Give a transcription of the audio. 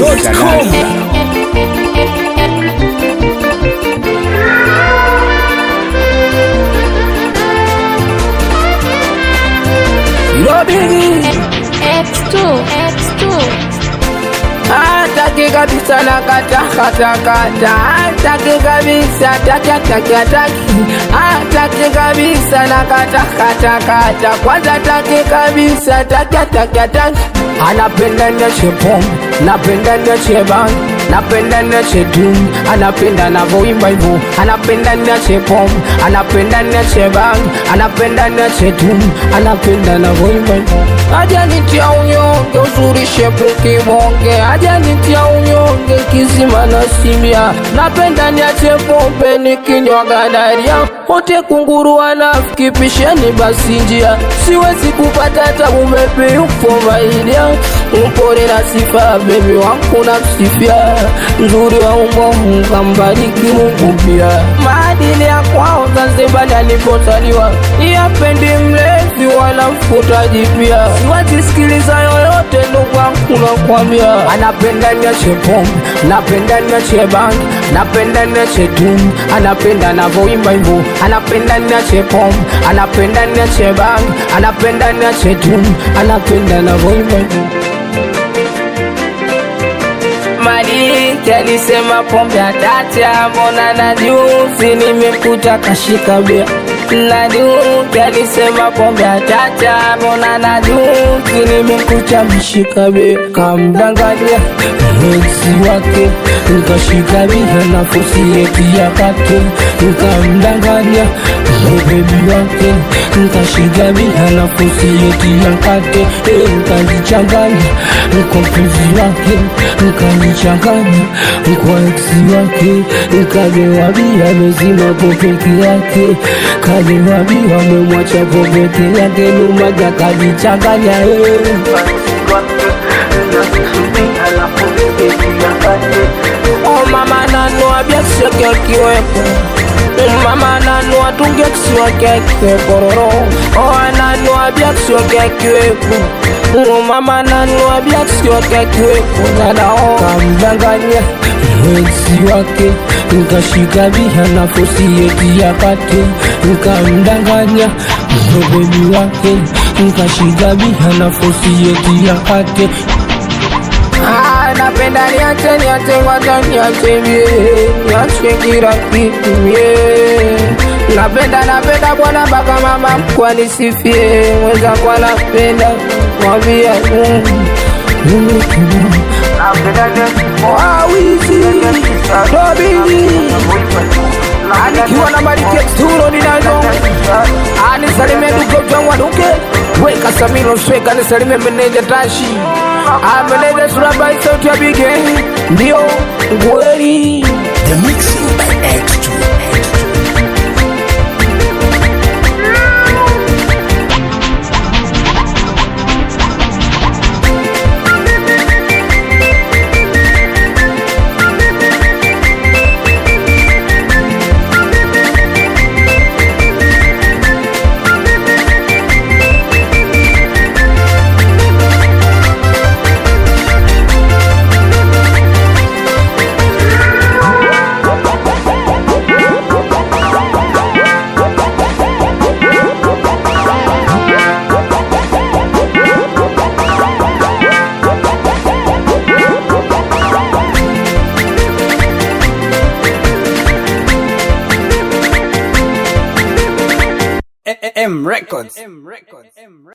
Atake kabisa na kata atake kabisa atake kabisa na kata kwanza atake kabisa atake anapenda nyache pombe, napenda nyache bang, napenda nyache dum, anapenda navyoimba hivyo, anapenda nyache pombe, anapenda nyache bang, anapenda nyache dum, anapenda navyoimba hivyo. Aja nitia unyonge uzurishe puki monge, aja nitia unyonge kizima na simia, napenda nyache pombe nikinywa gadaria, wote kunguru wanafiki pisheni basi njia, siwezi kupata tabu mepe uko maidia, mpore na sifa baby wangu na kusifia, nzuri wa umbo mkambariki Mungu pia, maadili ya kwao Zanzibar alipozaliwa, yapendi mlevi wala mfutaji pia, siwezi sikiliza yoyote ndugu wangu nakwambia, anapenda nyache pombe, napenda nyache bang, napenda nyache dum, anapenda navyoimba hivyo, anapenda nyache pombe, anapenda nyache bang, anapenda nyache dum, anapenda navyoimba hivyo. Maliki alisema pombe atacha, mbona najuzi nimekuta kashika bia. Najuzi alisema pombe atacha, mbona najuzi nimekuta mshika bia. Kamdanganya mwenzi wake, nikashika bia na fusi eti ya kate. Nikamdanganya bebi wake, nikashika bia na fusi eti ya kate. Nikajichanganya kwa mpenzi wake, nikajichanganya kwa eksi wake, nikagewa bia mezima popeke yake, kagewa bia memwacha popeke yake, numaja kajichanganya oh mama nanua biasi kiweko, mama nanua tunge kisiwa keke kororo, oh nanua biasi kiweko, mama nanua biasi kiweko nanao. Kamdanganya mwenzi wake, nikashika bia na fusi eti ya kate. Nikamdanganya bebi wake, nikashika bia na fusi eti ya kate. Napenda niache kwanza niache kila kitu napenda bwana mpaka mama mkwa nisifie, mweza kwa napenda mwambia napenda wawizi dobili anikiwa na marike sturo ninazo anisalime duke ujangwa duke weka samilo sweka anisalime meneja tashi ameneja surabai sauti ya bige ndio ngweli. The mixing by X2. M Records.